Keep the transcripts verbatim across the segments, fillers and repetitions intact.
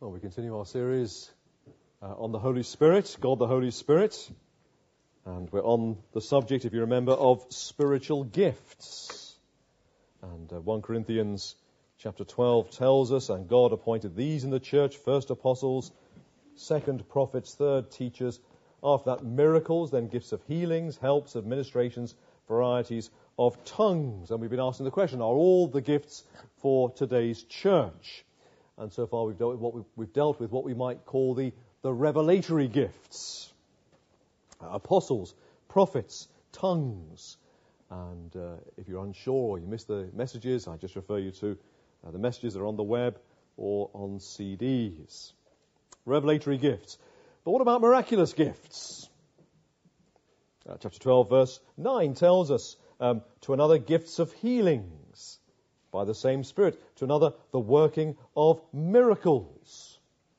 Well, we continue our series uh, on the Holy Spirit, God the Holy Spirit. And we're on the subject, if you remember, of spiritual gifts. And uh, First Corinthians chapter twelve tells us, and God appointed these in the church, first apostles, second prophets, third teachers, after that miracles, then gifts of healings, helps, administrations, varieties of tongues. And we've been asking the question, are all the gifts for today's church? And so far we've dealt with what we, we've dealt with what we might call the, the revelatory gifts. Uh, apostles, prophets, tongues. And uh, if you're unsure or you missed the messages, I just refer you to uh, the messages that are on the web or on C Ds. Revelatory gifts. But what about miraculous gifts? Uh, chapter twelve, verse nine tells us, um, to another gifts of healings by the same Spirit, to another the working of miracles.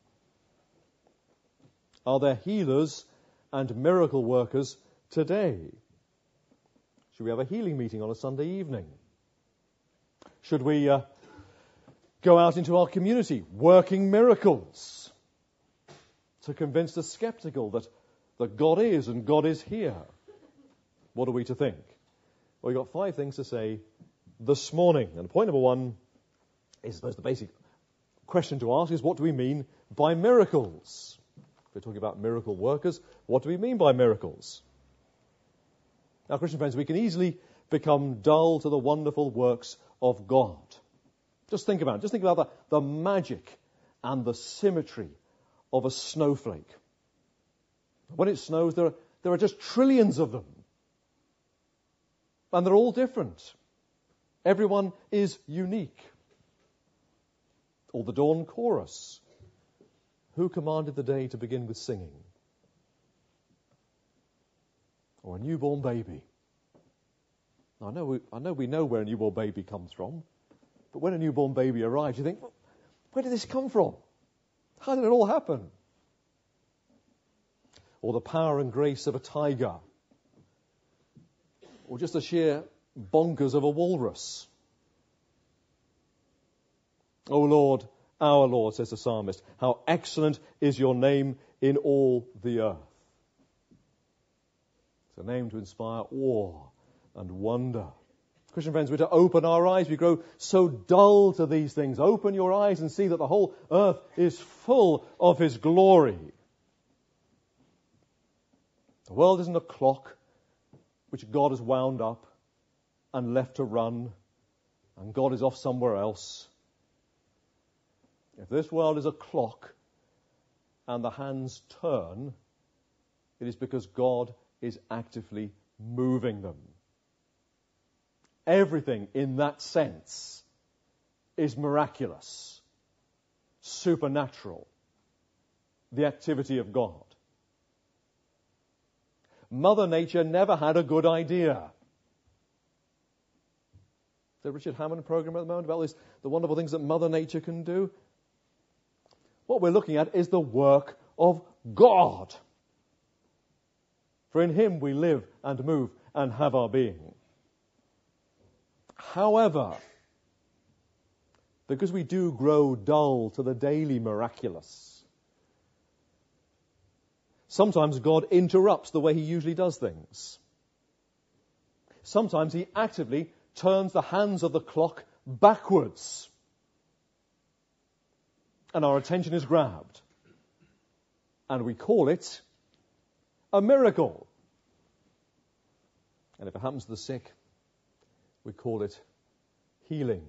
Are there healers and miracle workers today? Should we have a healing meeting on a Sunday evening? Should we uh, go out into our community working miracles to convince the skeptical that, that God is and God is here? What are we to think? Well, we've got five things to say this morning. And point number one is, I suppose, the basic question to ask is, what do we mean by miracles? If we're talking about miracle workers, what do we mean by miracles? Now, Christian friends, we can easily become dull to the wonderful works of God. Just think about it. Just think about the, the magic and the symmetry of a snowflake. When it snows, there are, there are just trillions of them. And they're all different. Everyone is unique. Or the dawn chorus. Who commanded the day to begin with singing? Or a newborn baby. Now, I know we, I know we know where a newborn baby comes from. But when a newborn baby arrives, you think, well, where did this come from? How did it all happen? Or the power and grace of a tiger. Or just the sheer bonkers of a walrus. O Lord, our Lord, says the psalmist, how excellent is your name in all the earth. It's a name to inspire awe and wonder. Christian friends, we're to open our eyes. We grow so dull to these things. Open your eyes and see that the whole earth is full of His glory. The world isn't a clock which God has wound up and left to run, and God is off somewhere else. If this world is a clock and the hands turn, it is because God is actively moving them. Everything in that sense is miraculous, supernatural, the activity of God. Mother Nature never had a good idea. The Richard Hammond program at the moment about this, the wonderful things that Mother Nature can do. What we're looking at is the work of God. For in Him we live and move and have our being. However, because we do grow dull to the daily miraculous, sometimes God interrupts the way He usually does things. Sometimes He actively turns the hands of the clock backwards. And our attention is grabbed. And we call it a miracle. And if it happens to the sick, we call it healing.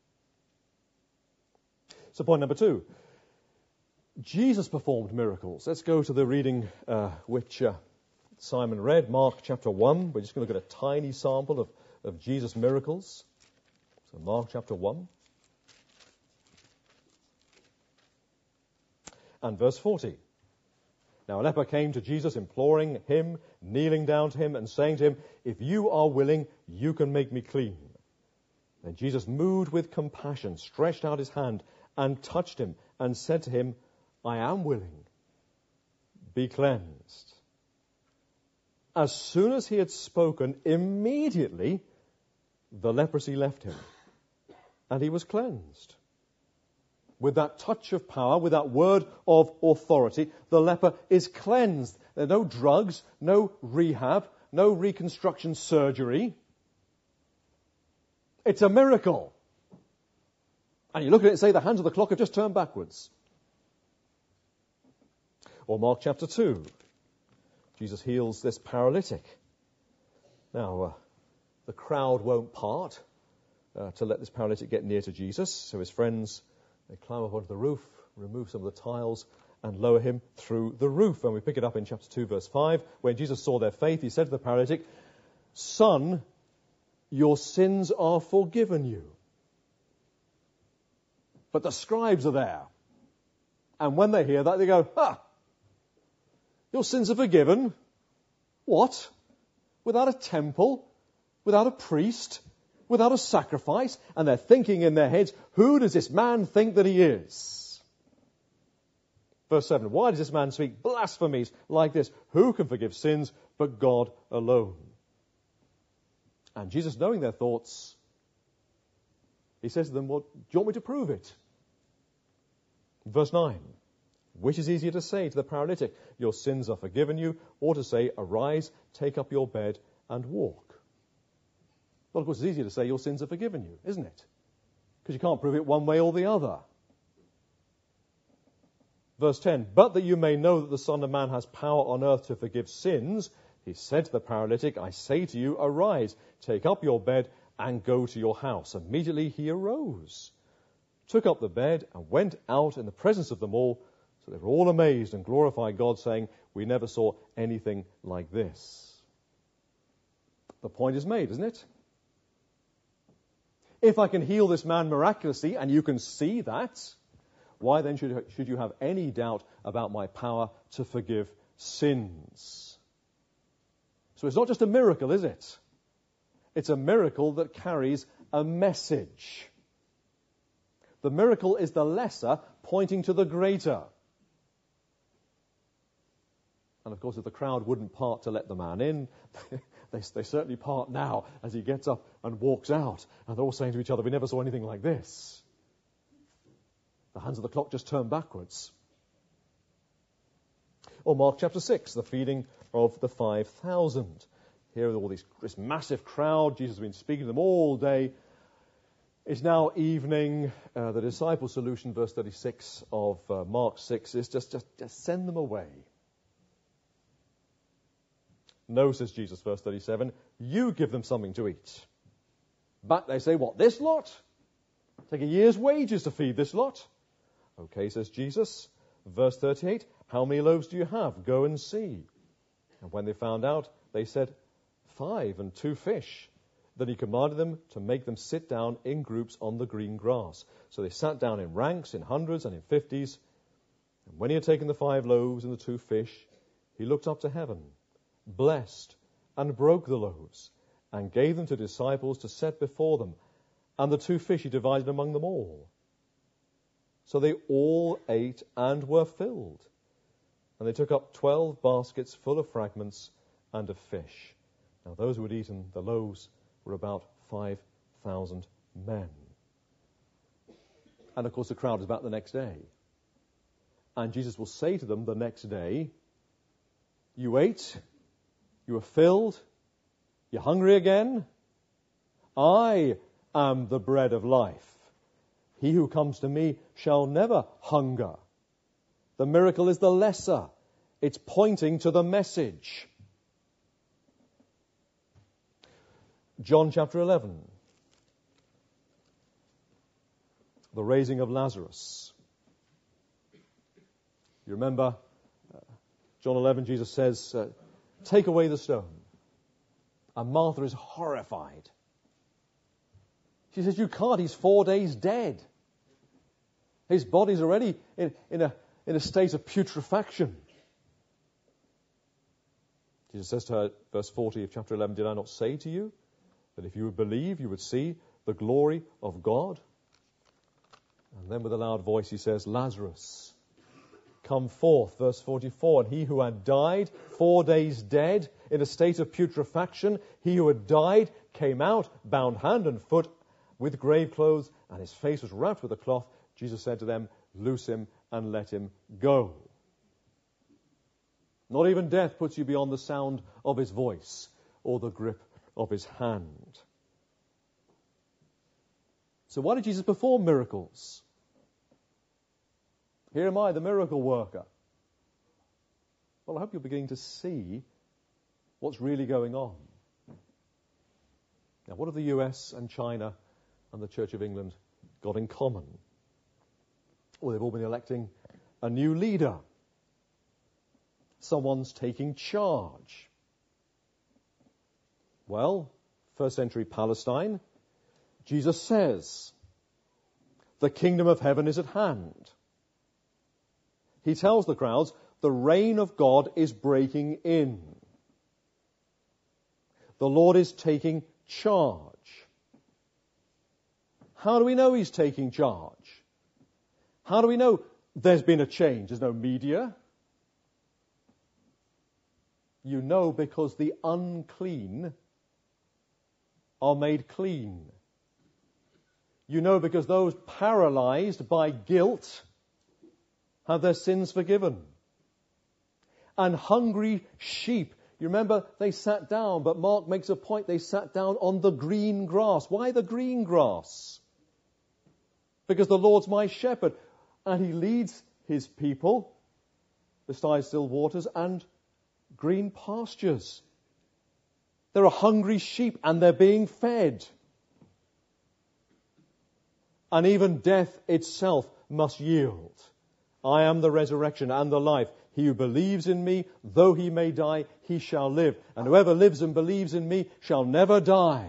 So point number two. Jesus performed miracles. Let's go to the reading uh, which uh, Simon read, Mark chapter one. We're just going to look at a tiny sample of, of Jesus' miracles. So Mark chapter one. And verse forty. Now a leper came to Jesus, imploring Him, kneeling down to Him, and saying to Him, if you are willing, you can make me clean. Then Jesus, moved with compassion, stretched out His hand and touched him, and said to him, I am willing, be cleansed. As soon as he had spoken, immediately the leprosy left him, and he was cleansed. with that touch of power, with that word of authority, the leper is cleansed. There are no drugs, no rehab, no reconstruction surgery. It's a miracle. And you look at it and say, the hands of the clock have just turned backwards. Or Mark chapter two. Jesus heals this paralytic. Now, uh, the crowd won't part uh, to let this paralytic get near to Jesus. So his friends, they climb up onto the roof, remove some of the tiles, and lower him through the roof. And we pick it up in chapter two, verse five. When Jesus saw their faith, he said to the paralytic, "Son, your sins are forgiven you." But the scribes are there. And when they hear that, they go, "Ha! Your sins are forgiven? What? Without a temple? Without a priest? Without a sacrifice?" And they're thinking in their heads, who does this man think that he is? Verse seven, why does this man speak blasphemies like this? Who can forgive sins but God alone? And Jesus, knowing their thoughts, he says to them, well, do you want me to prove it? Verse nine, which is easier to say to the paralytic, your sins are forgiven you, or to say, arise, take up your bed and walk? Well, of course, it's easier to say your sins are forgiven you, isn't it? Because you can't prove it one way or the other. Verse ten, but that you may know that the Son of Man has power on earth to forgive sins, he said to the paralytic, I say to you, arise, take up your bed and go to your house. Immediately he arose, took up the bed and went out in the presence of them all. So they were all amazed and glorified God, saying, we never saw anything like this. The point is made, isn't it? If I can heal this man miraculously, and you can see that, why then should, should you have any doubt about my power to forgive sins? So it's not just a miracle, is it? It's a miracle that carries a message. The miracle is the lesser pointing to the greater. And of course, if the crowd wouldn't part to let the man in, they, they certainly part now as he gets up and walks out. And they're all saying to each other, we never saw anything like this. The hands of the clock just turned backwards. Or Mark chapter six, the feeding of the five thousand. Here with all these, this massive crowd, Jesus has been speaking to them all day. It's now evening. Uh, the disciple solution, verse thirty-six of uh, Mark six, is just, just, just send them away. No, says Jesus, verse thirty-seven, you give them something to eat. But they say, what, this lot? Take a year's wages to feed this lot. Okay, says Jesus, verse thirty-eight, how many loaves do you have? Go and see. And when they found out, they said, five and two fish. Then he commanded them to make them sit down in groups on the green grass. So they sat down in ranks, in hundreds and in fifties. And when he had taken the five loaves and the two fish, he looked up to heaven, blessed, and broke the loaves, and gave them to disciples to set before them. And the two fish he divided among them all. So they all ate and were filled. And they took up twelve baskets full of fragments and of fish. Now those who had eaten the loaves were about five thousand men. And of course the crowd is back the next day. And Jesus will say to them the next day, you ate, you were filled, you're hungry again? I am the bread of life. He who comes to me shall never hunger. The miracle is the lesser. It's pointing to the message. John chapter eleven. The raising of Lazarus. You remember, uh, John eleven, Jesus says, uh, take away the stone. And Martha is horrified. She says, you can't, he's four days dead. His body's already in, in, a, in a state of putrefaction. Jesus says to her, verse forty of chapter eleven, did I not say to you that if you would believe, you would see the glory of God? And then with a loud voice he says, Lazarus, come forth. Verse forty-four, and he who had died, four days dead, in a state of putrefaction, he who had died came out, bound hand and foot with grave clothes, and his face was wrapped with a cloth. Jesus said to them, "Loose him and let him go." Not even death puts you beyond the sound of his voice or the grip of his hand. So why did Jesus perform miracles? Here am I, the miracle worker. Well, I hope you're beginning to see what's really going on. Now, what have the U S and China and the Church of England got in common? Well, they've all been electing a new leader. Someone's taking charge. Well, first century Palestine, Jesus says, the kingdom of heaven is at hand. He tells the crowds, the reign of God is breaking in. The Lord is taking charge. How do we know he's taking charge? How do we know there's been a change? There's no media. You know because the unclean are made clean. You know because those paralyzed by guilt have their sins forgiven. And hungry sheep, you remember they sat down, but Mark makes a point, they sat down on the green grass. Why the green grass? Because the Lord's my shepherd, and he leads his people beside still waters and green pastures. There are hungry sheep and they're being fed. And even death itself must yield. I am the resurrection and the life. He who believes in me, though he may die, he shall live. And whoever lives and believes in me shall never die.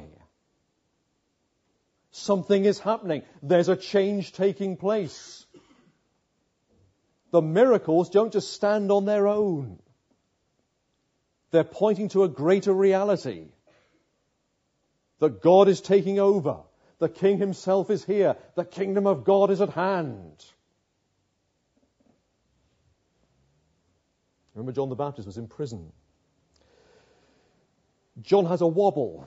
Something is happening. There's a change taking place. The miracles don't just stand on their own. They're pointing to a greater reality. That God is taking over. The King himself is here. The kingdom of God is at hand. Remember, John the Baptist was in prison. John has a wobble.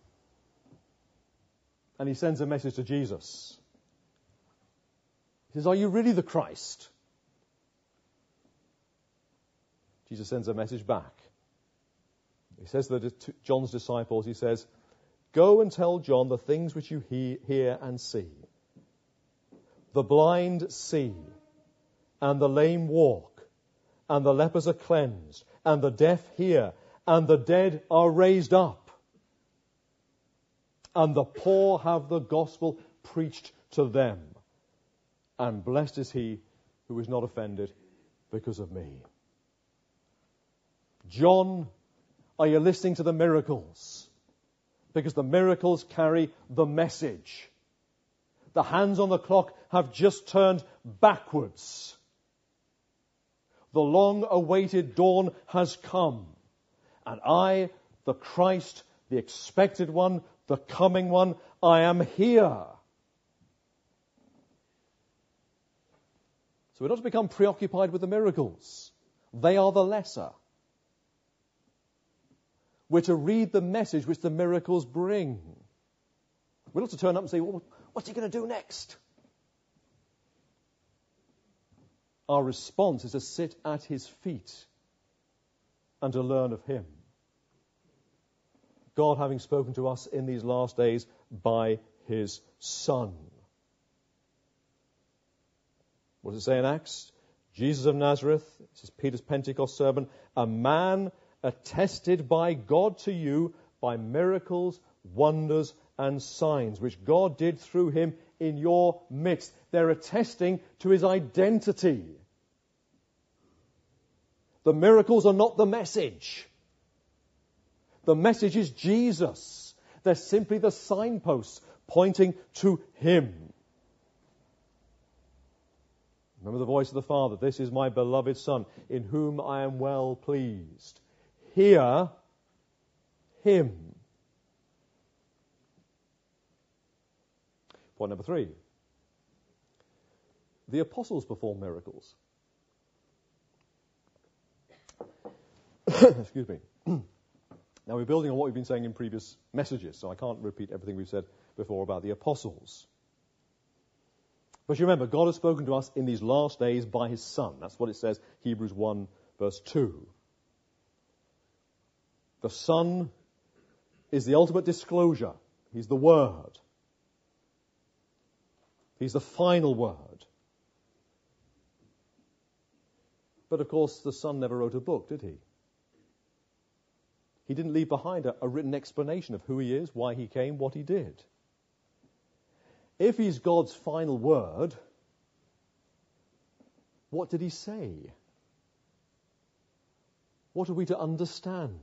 And he sends a message to Jesus. He says, are you really the Christ? Jesus sends a message back. He says to John's disciples, he says, go and tell John the things which you he- hear and see. The blind see, and the lame walk, and the lepers are cleansed, and the deaf hear, and the dead are raised up, and the poor have the gospel preached to them. And blessed is he who is not offended because of me. John, are you listening to the miracles? Because the miracles carry the message. The hands on the clock have just turned backwards. The long-awaited dawn has come. And I, the Christ, the expected one, the coming one, I am here. So we're not to become preoccupied with the miracles. They are the lesser. We're to read the message which the miracles bring. We're not to turn up and say, well, what's he going to do next? Our response is to sit at his feet and to learn of him. God having spoken to us in these last days by his Son. What does it say in Acts? Jesus of Nazareth, this is Peter's Pentecost sermon, a man attested by God to you by miracles, wonders, and signs, which God did through him in your midst. They're attesting to his identity. The miracles are not the message. The message is Jesus. They're simply the signposts pointing to him. Remember the voice of the Father. This is my beloved Son, in whom I am well pleased. Hear him. Point number three. The apostles perform miracles. Excuse me. Now we're building on what we've been saying in previous messages, so I can't repeat everything we've said before about the apostles. But you remember, God has spoken to us in these last days by his Son. That's what it says, Hebrews one, verse two. The Son is the ultimate disclosure. He's the Word. He's the final word. But of course, the Son never wrote a book, did he? He didn't leave behind a, a written explanation of who he is, why he came, what he did. If he's God's final word, what did he say? What are we to understand?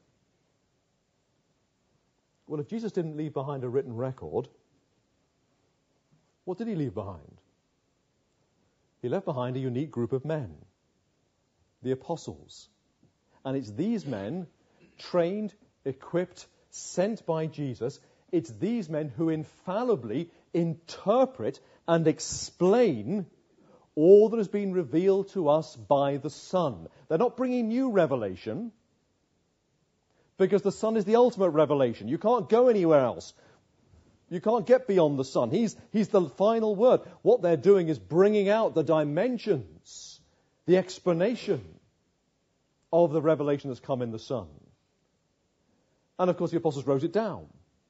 Well, if Jesus didn't leave behind a written record, what did he leave behind? He left behind a unique group of men, the apostles. And it's these men, trained, equipped, sent by Jesus, it's these men who infallibly interpret and explain all that has been revealed to us by the Son. They're not bringing new revelation, because the Son is the ultimate revelation. You can't go anywhere else. You can't get beyond the Son. He's, he's the final word. What they're doing is bringing out the dimensions, the explanation of the revelation that's come in the Son. And of course the apostles wrote it down.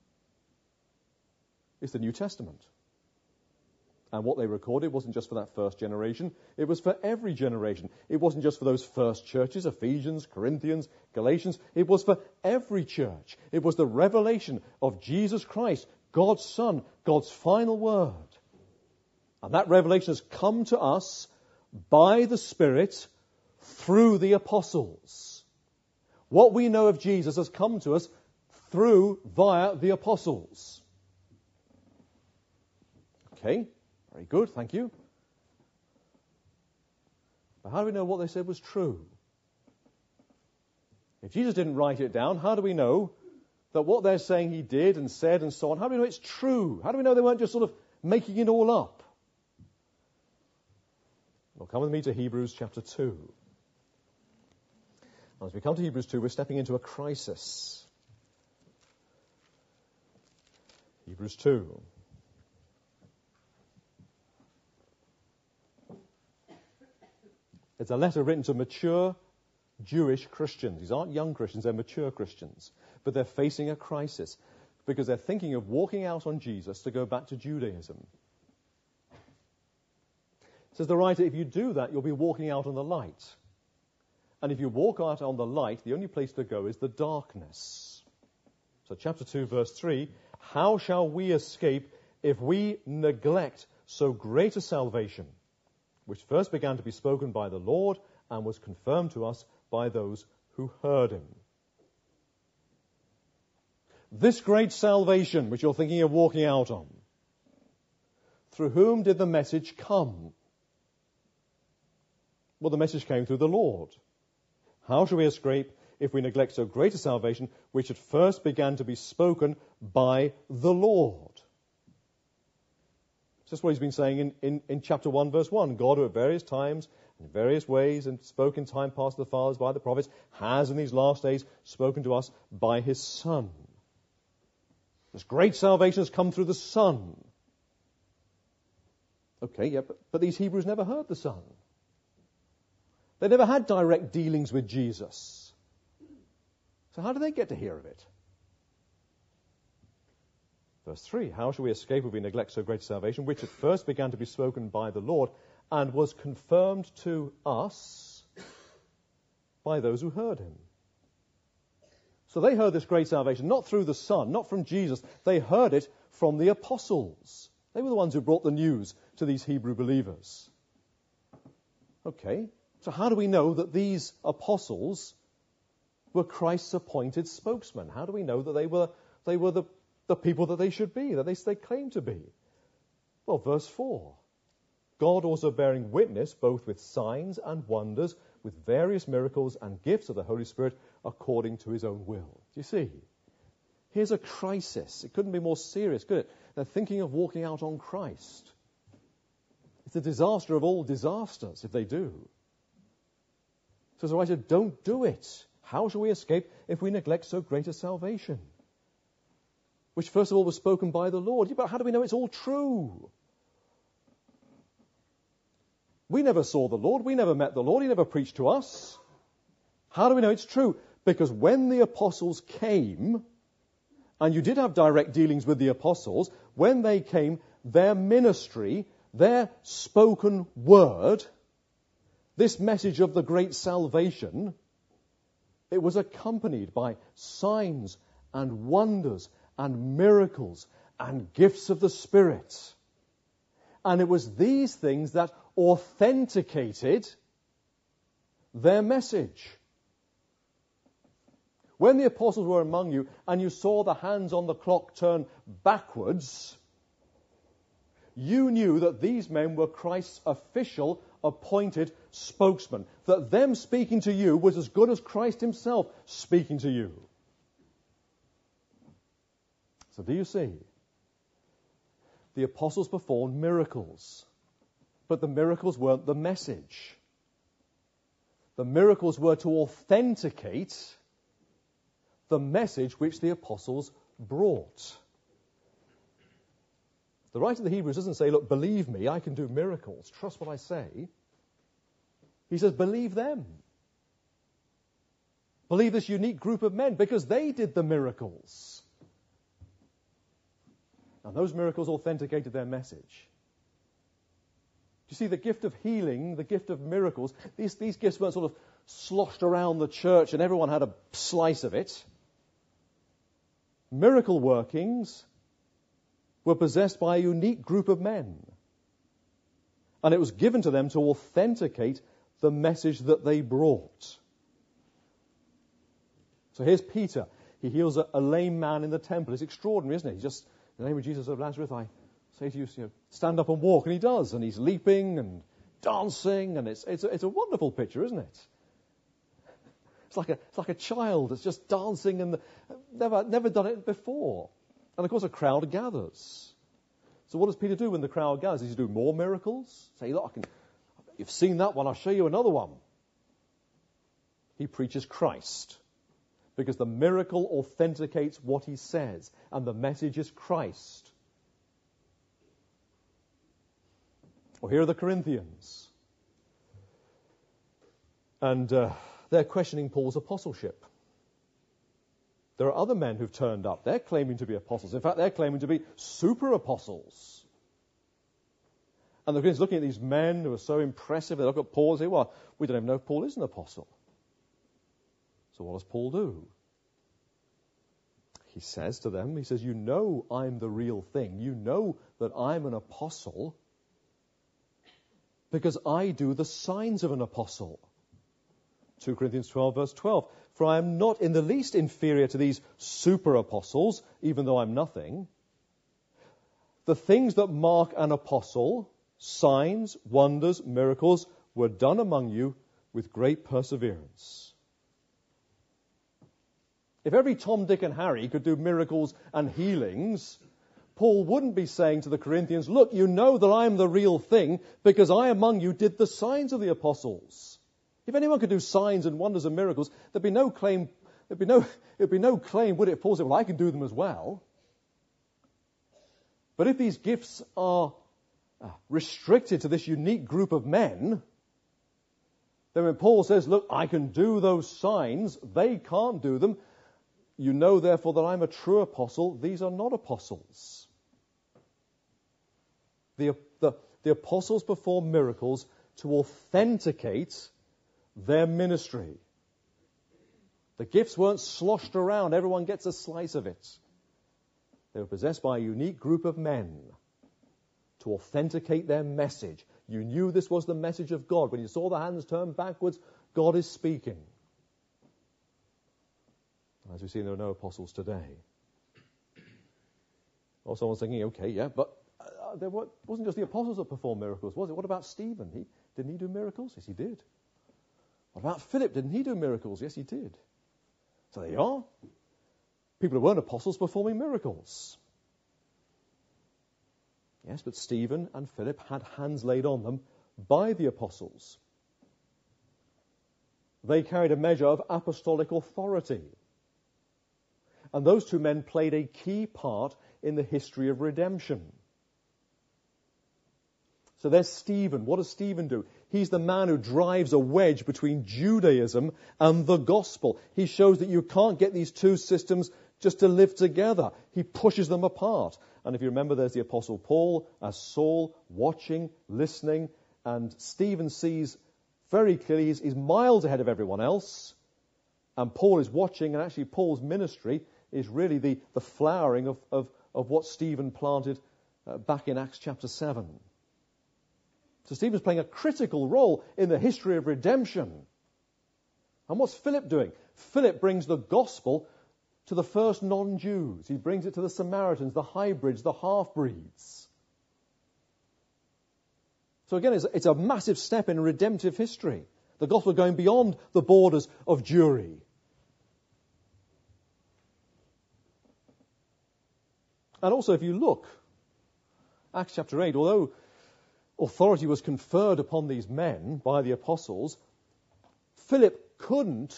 It's the New Testament. And what they recorded wasn't just for that first generation. It was for every generation. It wasn't just for those first churches, Ephesians, Corinthians, Galatians. It was for every church. It was the revelation of Jesus Christ, God's Son, God's final word. And that revelation has come to us by the Spirit through the apostles. What we know of Jesus has come to us through, via the apostles. Okay, very good, thank you. But how do we know what they said was true? If Jesus didn't write it down, how do we know that what they're saying he did and said and so on, how do we know it's true? How do we know they weren't just sort of making it all up? Well, come with me to Hebrews chapter two. As we come to Hebrews two, we're stepping into a crisis. Hebrews two. It's a letter written to mature Jewish Christians. These aren't young Christians, they're mature Christians. But they're facing a crisis because they're thinking of walking out on Jesus to go back to Judaism. Says the writer, if you do that, you'll be walking out on the light. And if you walk out on the light, the only place to go is the darkness. So chapter two, verse three, how shall we escape if we neglect so great a salvation, which first began to be spoken by the Lord and was confirmed to us by those who heard him? This great salvation, which you're thinking of walking out on, through whom did the message come? Well, the message came through the Lord. How shall we escape if we neglect so great a salvation, which at first began to be spoken by the Lord? That's what he's been saying in, in, in chapter one, verse one. God, who at various times, in various ways, and spoke in time past to the fathers by the prophets, has in these last days spoken to us by his Son. This great salvation has come through the Son. Okay, yeah, but, but these Hebrews never heard the Son. They never had direct dealings with Jesus. So how do they get to hear of it? Verse three, how shall we escape if we neglect so great salvation, which at first began to be spoken by the Lord and was confirmed to us by those who heard him? So they heard this great salvation, not through the Son, not from Jesus. They heard it from the apostles. They were the ones who brought the news to these Hebrew believers. Okay, so how do we know that these apostles were Christ's appointed spokesmen? How do we know that they were they were the, the people that they should be, that they, they claim to be? Well, verse four. God also bearing witness both with signs and wonders, with various miracles and gifts of the Holy Spirit according to his own will. Do you see? Here's a crisis. It couldn't be more serious, could it? They're thinking of walking out on Christ. It's a disaster of all disasters if they do. So the writer, don't do it. How shall we escape if we neglect so great a salvation? Which first of all was spoken by the Lord. But how do we know it's all true? We never saw the Lord. We never met the Lord. He never preached to us. How do we know it's true? Because when the apostles came, and you did have direct dealings with the apostles, when they came, their ministry, their spoken word, this message of the great salvation, it was accompanied by signs and wonders and miracles and gifts of the Spirit. And it was these things that authenticated their message. When the apostles were among you and you saw the hands on the clock turn backwards, you knew that these men were Christ's official, appointed spokesman. That them speaking to you was as good as Christ himself speaking to you. So do you see? The apostles performed miracles. But the miracles weren't the message. The miracles were to authenticate the message which the apostles brought. The writer of the Hebrews doesn't say, look, believe me, I can do miracles. Trust what I say. He says, believe them. Believe this unique group of men, because they did the miracles. And those miracles authenticated their message. Do you see, the gift of healing, the gift of miracles, these, these gifts weren't sort of sloshed around the church and everyone had a slice of it. Miracle workings were possessed by a unique group of men. And it was given to them to authenticate the message that they brought. So here's Peter. He heals a, a lame man in the temple. It's extraordinary, isn't it? He just, in the name of Jesus of Nazareth, I say to you, you know, stand up and walk. And he does. And he's leaping and dancing. And it's, it's, a, it's a wonderful picture, isn't it? It's like a, it's like a child that's just dancing and the, never, never done it before. And of course a crowd gathers. So what does Peter do when the crowd gathers? Does he do more miracles? Say, look, I can, you've seen that one, I'll show you another one. He preaches Christ. Because the miracle authenticates what he says. And the message is Christ. Well, here are the Corinthians. And uh, they're questioning Paul's apostleship. There are other men who've turned up. They're claiming to be apostles. In fact, they're claiming to be super apostles. And the Corinthians looking at these men who are so impressive. They look at Paul and say, well, we don't even know if Paul is an apostle. So what does Paul do? He says to them, he says, you know I'm the real thing. You know that I'm an apostle because I do the signs of an apostle. Second Corinthians twelve, verse twelve. For I am not in the least inferior to these super apostles, even though I'm nothing. The things that mark an apostle, signs, wonders, miracles, were done among you with great perseverance. If every Tom, Dick and Harry could do miracles and healings, Paul wouldn't be saying to the Corinthians, look, you know that I'm the real thing because I among you did the signs of the apostles. If anyone could do signs and wonders and miracles, there'd be no claim, there'd be no, it'd be no claim, would it? Paul said, well, I can do them as well. But if these gifts are restricted to this unique group of men, then when Paul says, look, I can do those signs, they can't do them. You know, therefore, that I'm a true apostle. These are not apostles. The, the, the apostles perform miracles to authenticate their ministry. The gifts weren't sloshed around. Everyone gets a slice of it. They were possessed by a unique group of men to authenticate their message. You knew this was the message of God. When you saw the hands turn backwards, God is speaking. As we see, there are no apostles today. Or someone's thinking, okay, yeah, but uh, there wasn't just the apostles that performed miracles, was it? What about Stephen? He, didn't he do miracles? Yes, he did. What about Philip? Didn't he do miracles? Yes, he did. So there you are. People who weren't apostles performing miracles. Yes, but Stephen and Philip had hands laid on them by the apostles. They carried a measure of apostolic authority. And those two men played a key part in the history of redemption. So there's Stephen. What does Stephen do? He's the man who drives a wedge between Judaism and the gospel. He shows that you can't get these two systems just to live together. He pushes them apart. And if you remember, there's the Apostle Paul as Saul, watching, listening, and Stephen sees very clearly he's, he's miles ahead of everyone else, and Paul is watching, and actually Paul's ministry is really the, the flowering of, of, of what Stephen planted uh, back in Acts chapter seven. So Stephen's playing a critical role in the history of redemption. And what's Philip doing? Philip brings the gospel to the first non-Jews. He brings it to the Samaritans, the hybrids, the half-breeds. So again, it's, it's a massive step in redemptive history. The gospel going beyond the borders of Jewry. And also, if you look, Acts chapter eight, although authority was conferred upon these men by the apostles, Philip couldn't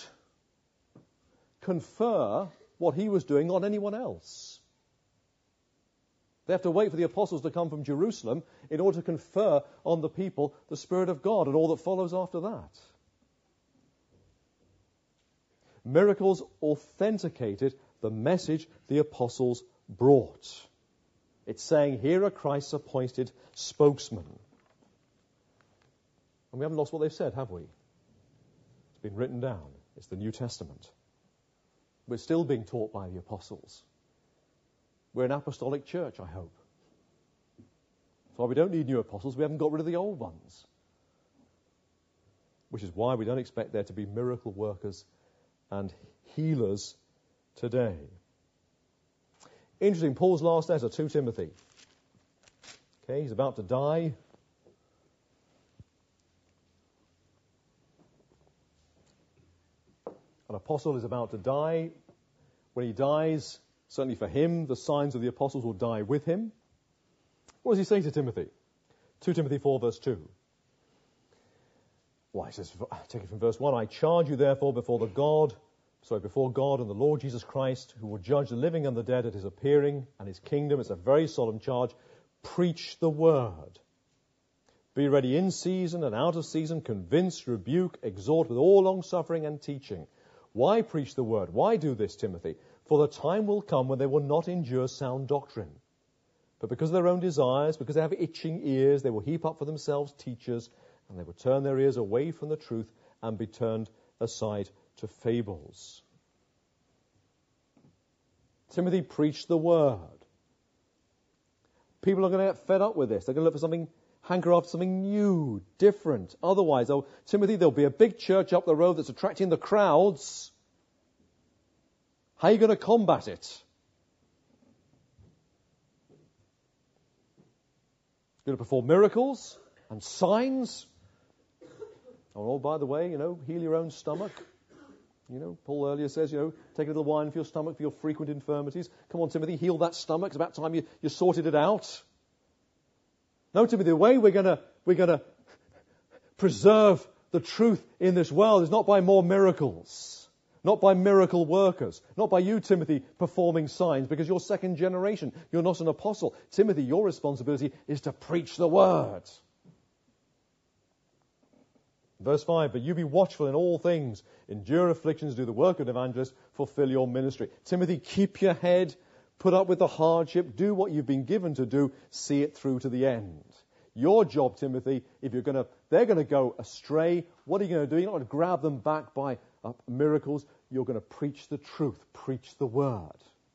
confer what he was doing on anyone else. They have to wait for the apostles to come from Jerusalem in order to confer on the people the Spirit of God and all that follows after that. Miracles authenticated the message the apostles brought. It's saying, here are Christ's appointed spokesmen. And we haven't lost what they've said, have we? It's been written down. It's the New Testament. We're still being taught by the apostles. We're an apostolic church, I hope. So we don't need new apostles. We haven't got rid of the old ones. Which is why we don't expect there to be miracle workers and healers today. Interesting, Paul's last letter to Timothy. Okay, he's about to die. An apostle is about to die. When he dies, certainly for him, the signs of the apostles will die with him. What does he say to Timothy? Second Timothy four, verse two. Well, he says, take it from verse one, I charge you therefore before the God, sorry, before God and the Lord Jesus Christ, who will judge the living and the dead at his appearing and his kingdom. It's a very solemn charge. Preach the word. Be ready in season and out of season, convince, rebuke, exhort with all long suffering and teaching. Why preach the word? Why do this, Timothy? For the time will come when they will not endure sound doctrine. But because of their own desires, because they have itching ears, they will heap up for themselves teachers, and they will turn their ears away from the truth and be turned aside to fables. Timothy, preach the word. People are going to get fed up with this. They're going to look for something, hanker after something new, different. Otherwise, oh, Timothy, there'll be a big church up the road that's attracting the crowds. How are you going to combat it? You're going to perform miracles and signs. Oh, by the way, you know, heal your own stomach. You know, Paul earlier says, you know, take a little wine for your stomach, for your frequent infirmities. Come on, Timothy, heal that stomach. It's about time you, you sorted it out. No, Timothy, the way we're going to we're going to preserve the truth in this world is not by more miracles, not by miracle workers, not by you, Timothy, performing signs, because you're second generation. You're not an apostle. Timothy, your responsibility is to preach the word. Verse five, but you be watchful in all things, endure afflictions, do the work of an evangelist, fulfill your ministry. Timothy, keep your head, put up with the hardship, do what you've been given to do, see it through to the end. Your job, Timothy, if you're going to, they're going to go astray, what are you going to do? You're not going to grab them back by uh, miracles. You're going to preach the truth, preach the word.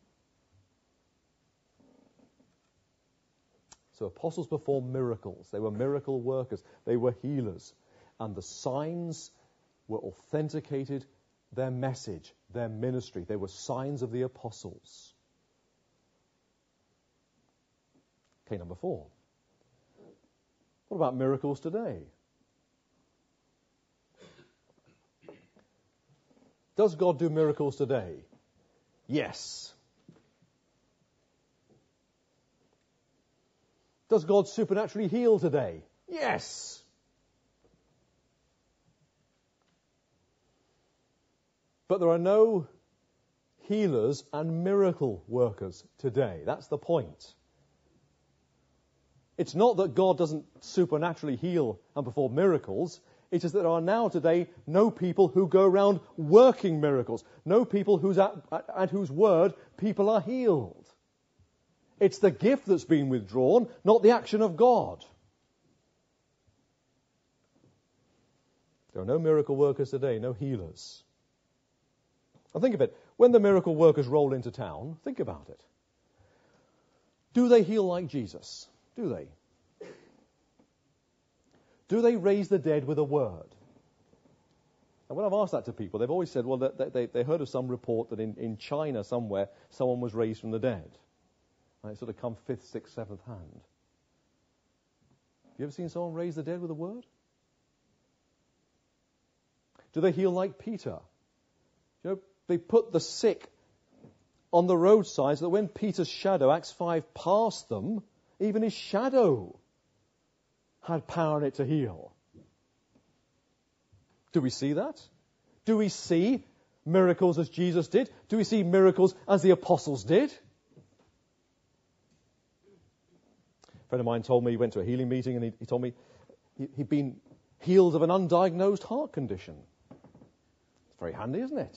So apostles performed miracles. They were miracle workers. They were healers. And the signs were authenticated their message, their ministry. They were signs of the apostles. Okay, number four. What about miracles today? Does God do miracles today? Yes. Does God supernaturally heal today? Yes. But there are no healers and miracle workers today. That's the point. It's not that God doesn't supernaturally heal and perform miracles. It's just that there are now today no people who go around working miracles. No people whose at, at, at whose word people are healed. It's the gift that's been withdrawn, not the action of God. There are no miracle workers today, no healers. Now think of it. When the miracle workers roll into town, think about it. Do they heal like Jesus? Do they? Do they raise the dead with a word? And when I've asked that to people, they've always said, well, they, they, they heard of some report that in, in China somewhere, someone was raised from the dead. And it sort of come fifth, sixth, seventh hand. Have you ever seen someone raise the dead with a word? Do they heal like Peter? You know, they put the sick on the roadside so that when Peter's shadow, Acts five, passed them, even his shadow had power in it to heal. Do we see that? Do we see miracles as Jesus did? Do we see miracles as the apostles did? A friend of mine told me, he went to a healing meeting and he, he told me he, he'd been healed of an undiagnosed heart condition. It's very handy, isn't it?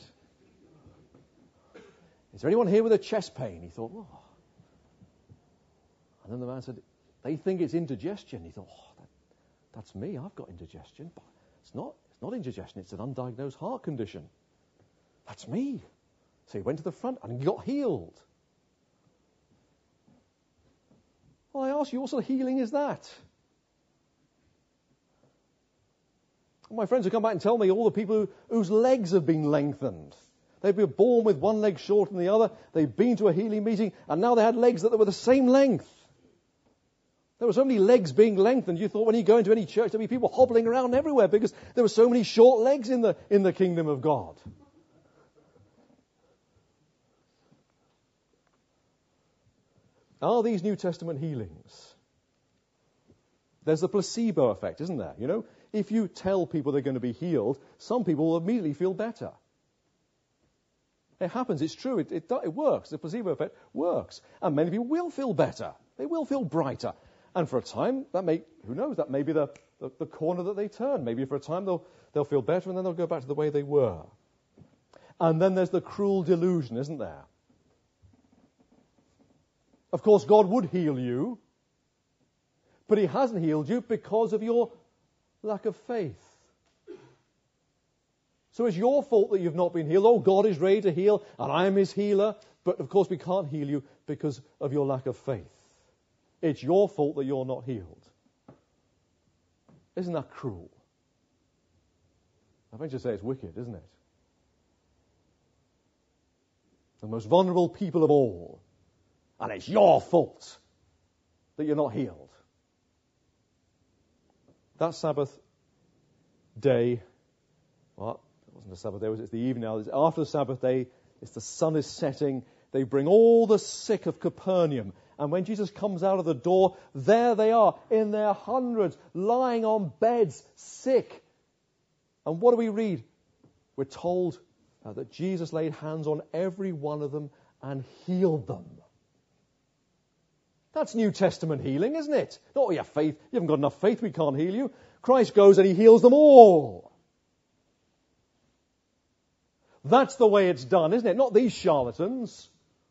Is there anyone here with a chest pain? He thought, oh. And then the man said, they think it's indigestion. He thought, oh, that, that's me. I've got indigestion. But it's not, it's not indigestion. It's an undiagnosed heart condition. That's me. So he went to the front and he got healed. Well, I ask you, what sort of healing is that? My friends have come back and tell me all the people who, whose legs have been lengthened. They've been born with one leg shorter than the other. They've been to a healing meeting, and now they had legs that were the same length. There were so many legs being lengthened. You thought when you go into any church, there'd be people hobbling around everywhere because there were so many short legs in the in the kingdom of God. Are these New Testament healings? There's the placebo effect, isn't there? You know, if you tell people they're going to be healed, some people will immediately feel better. It happens, it's true, it, it, it works. The placebo effect works. And many people will feel better. They will feel brighter. And for a time, that may, who knows, that may be the, the, the corner that they turn. Maybe for a time they'll, they'll feel better and then they'll go back to the way they were. And then there's the cruel delusion, isn't there? Of course, God would heal you, but he hasn't healed you because of your lack of faith. So it's your fault that you've not been healed. Oh, God is ready to heal, and I am his healer. But of course we can't heal you because of your lack of faith. It's your fault that you're not healed. Isn't that cruel? I venture to say it's wicked, isn't it? The most vulnerable people of all. And it's your fault that you're not healed. That Sabbath day, well, it wasn't the Sabbath day, it was the evening now. After the Sabbath day, it's the sun is setting. They bring all the sick of Capernaum. And when Jesus comes out of the door, there they are in their hundreds, lying on beds, sick. And what do we read? We're told uh, that Jesus laid hands on every one of them and healed them. That's New Testament healing, isn't it? Not your faith. You haven't got enough faith, we can't heal you. Christ goes and he heals them all. That's the way it's done, isn't it? Not these charlatans.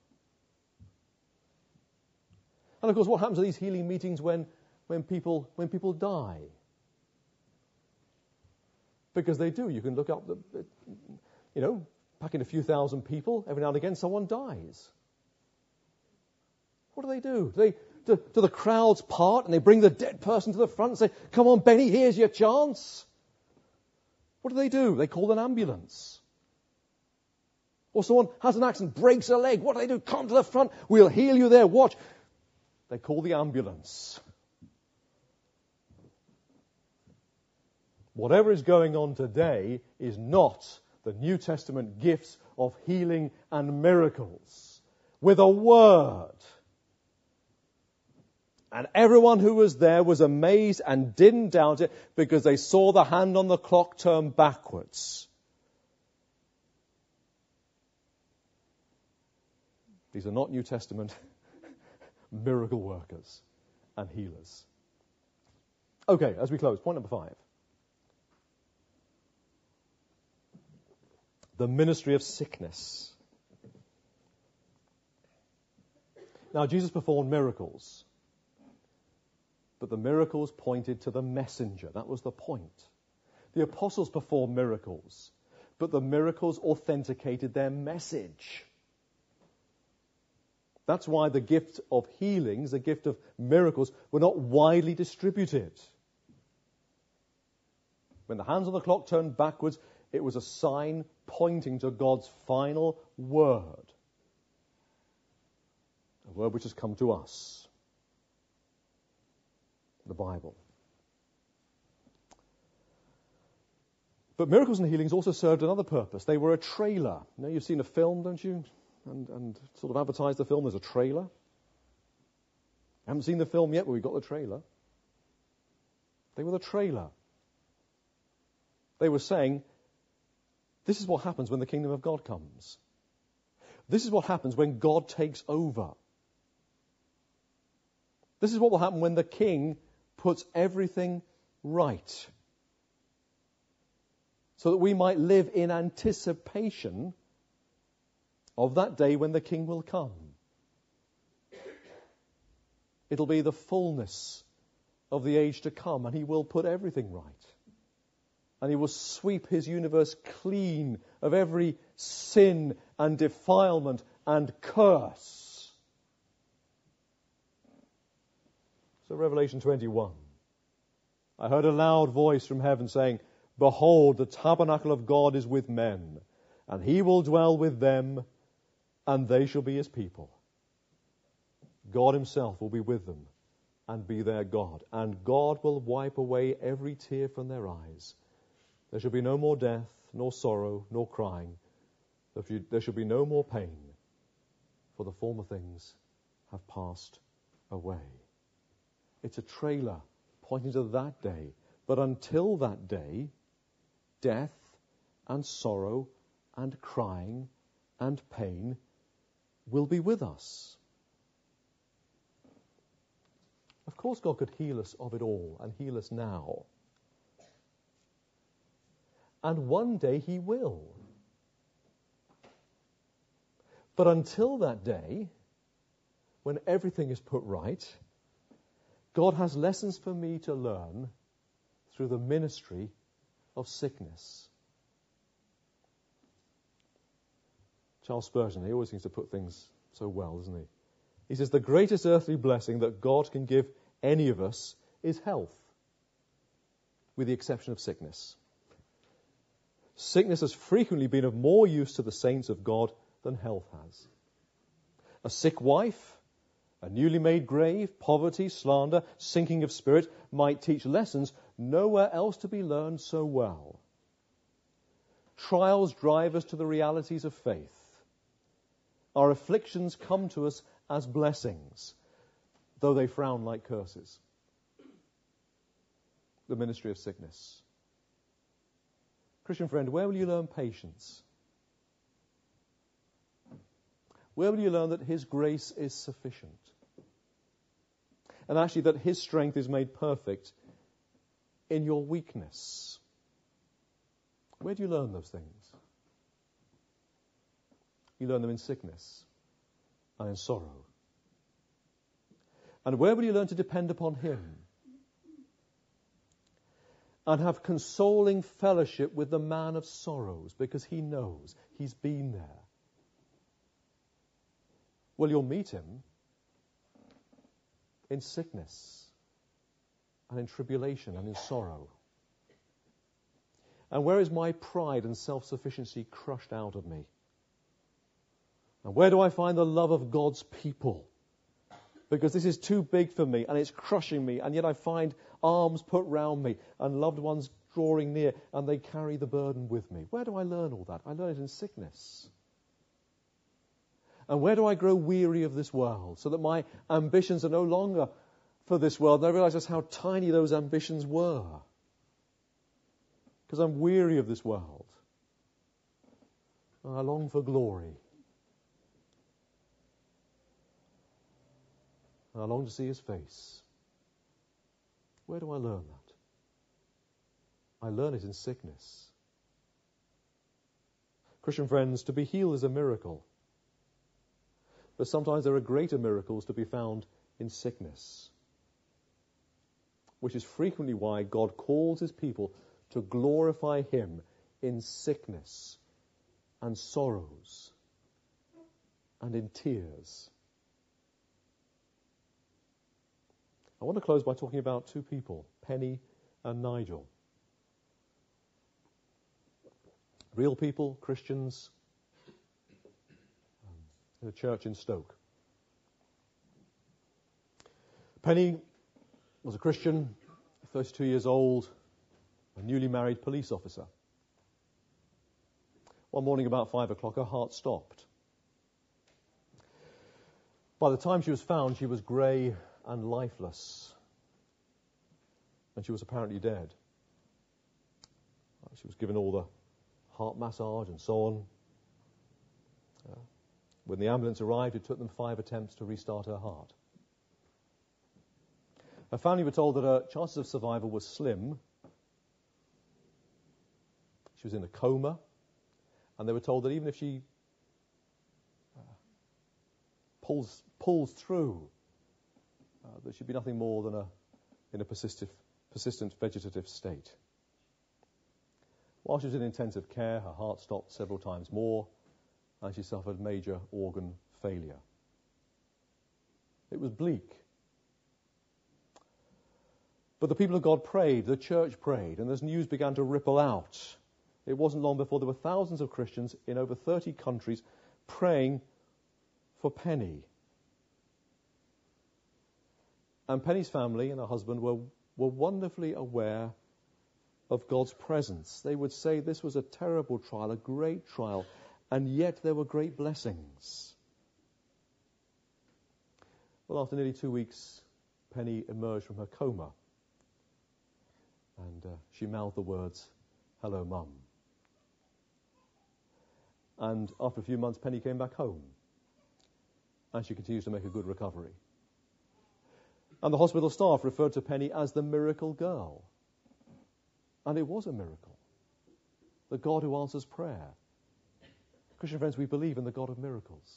And of course, what happens at these healing meetings when, when people when people die? Because they do. You can look up, the, you know, pack in a few thousand people. Every now and again, someone dies. What do they do? Do, they, do, do the crowds part and they bring the dead person to the front and say, come on, Benny, here's your chance? What do they do? They call an ambulance. Or someone has an accident, breaks a leg. What do they do? Come to the front. We'll heal you there. Watch. They call the ambulance. Whatever is going on today is not the New Testament gifts of healing and miracles. With a word. And everyone who was there was amazed and didn't doubt it because they saw the hand on the clock turn backwards. These are not New Testament miracle workers. and healers. Okay, as we close, point number five. The ministry of sickness. Now, Jesus performed miracles, but the miracles pointed to the messenger. That was the point. The apostles performed miracles, but the miracles authenticated their message. That's why the gift of healings, the gift of miracles, were not widely distributed. When the hands on the clock turned backwards, it was a sign pointing to God's final word. A word which has come to us. The Bible. But miracles and healings also served another purpose. They were a trailer. You know, you've seen a film, don't you? And, and sort of advertised the film. There's a trailer. I haven't seen the film yet, but we've got the trailer. They were the trailer. They were saying, this is what happens when the kingdom of God comes. This is what happens when God takes over. This is what will happen when the king puts everything right. So that we might live in anticipation of that day when the king will come. It'll be the fullness of the age to come, and he will put everything right. And he will sweep his universe clean of every sin and defilement and curse. So Revelation twenty-one. I heard a loud voice from heaven saying, behold, the tabernacle of God is with men, and he will dwell with them, and they shall be his people. God himself will be with them and be their God. And God will wipe away every tear from their eyes. There shall be no more death, nor sorrow, nor crying. There shall be no more pain, for the former things have passed away. It's a trailer pointing to that day. But until that day, death and sorrow and crying and pain will be with us. Of course, God could heal us of it all and heal us now. And one day he will. But until that day, when everything is put right, God has lessons for me to learn through the ministry of sickness. Charles Spurgeon, he always seems to put things so well, doesn't he? He says, the greatest earthly blessing that God can give any of us is health, with the exception of sickness. Sickness has frequently been of more use to the saints of God than health has. A sick wife, a newly made grave, poverty, slander, sinking of spirit might teach lessons nowhere else to be learned so well. Trials drive us to the realities of faith. Our afflictions come to us as blessings, though they frown like curses. The ministry of sickness. Christian friend, where will you learn patience? Where will you learn that his grace is sufficient? And actually that his strength is made perfect in your weakness. Where do you learn those things? You learn them in sickness and in sorrow. And where will you learn to depend upon him and have consoling fellowship with the man of sorrows, because he knows, he's been there? Well, you'll meet him in sickness and in tribulation and in sorrow. And where is my pride and self-sufficiency crushed out of me? And where do I find the love of God's people? Because this is too big for me and it's crushing me, and yet I find arms put round me and loved ones drawing near, and they carry the burden with me. Where do I learn all that? I learn it in sickness. And where do I grow weary of this world, so that my ambitions are no longer for this world, and I realize just how tiny those ambitions were? Because I'm weary of this world. And I long for glory. And I long to see his face. Where do I learn that? I learn it in sickness. Christian friends, to be healed is a miracle. But sometimes there are greater miracles to be found in sickness, which is frequently why God calls his people to glorify him in sickness and sorrows and in tears. I want to close by talking about two people, Penny and Nigel. Real people, Christians, um, in a church in Stoke. Penny was a Christian, thirty-two years old, a newly married police officer. One morning about five o'clock, her heart stopped. By the time she was found, she was grey and lifeless, and she was apparently dead. She was given all the heart massage and so on. Uh, when the ambulance arrived, it took them five attempts to restart her heart. Her family were told that her chances of survival were slim. She was in a coma, and they were told that even if she uh, pulls pulls through, uh, that she'd be nothing more than a in a persistent persistent vegetative state. While she was in intensive care, her heart stopped several times more, and she suffered major organ failure. It was bleak. But the people of God prayed, the church prayed, and as news began to ripple out, it wasn't long before there were thousands of Christians in over thirty countries praying for Penny. And Penny's family and her husband were, were wonderfully aware of God's presence. They would say this was a terrible trial, a great trial, and yet there were great blessings. Well, after nearly two weeks, Penny emerged from her coma, and uh, she mouthed the words, "Hello, Mum." And after a few months, Penny came back home, and she continues to make a good recovery. And the hospital staff referred to Penny as the miracle girl. And it was a miracle. The God who answers prayer. Christian friends, we believe in the God of miracles.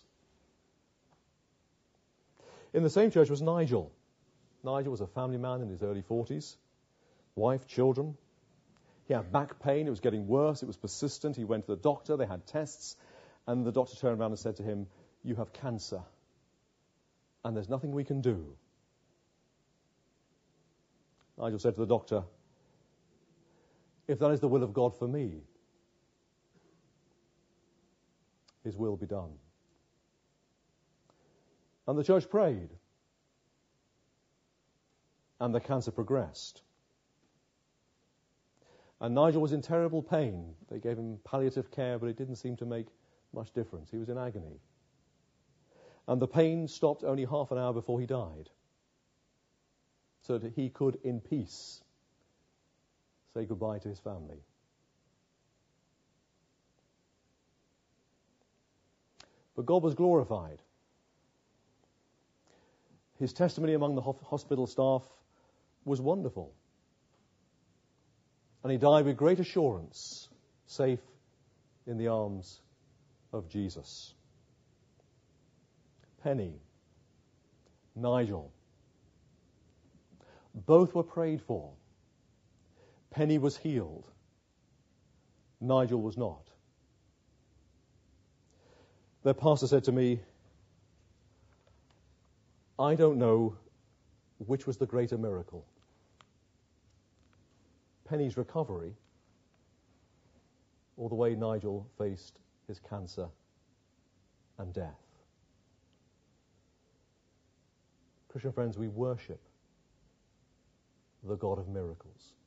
In the same church was Nigel. Nigel was a family man in his early forties. Wife, children. He had back pain. It was getting worse. It was persistent. He went to the doctor. They had tests. And the doctor turned around and said to him, "You have cancer. And there's nothing we can do." Nigel said to the doctor, "If that is the will of God for me, his will be done." And the church prayed. And the cancer progressed. And Nigel was in terrible pain. They gave him palliative care, but it didn't seem to make much difference. He was in agony. And the pain stopped only half an hour before he died, so that he could, in peace, say goodbye to his family. But God was glorified. His testimony among the hospital staff was wonderful. And he died with great assurance, safe in the arms of Jesus. Penny, Nigel, both were prayed for. Penny was healed. Nigel was not. Their pastor said to me, "I don't know which was the greater miracle, Penny's recovery or the way Nigel faced his cancer and death." Christian friends, we worship the God of miracles.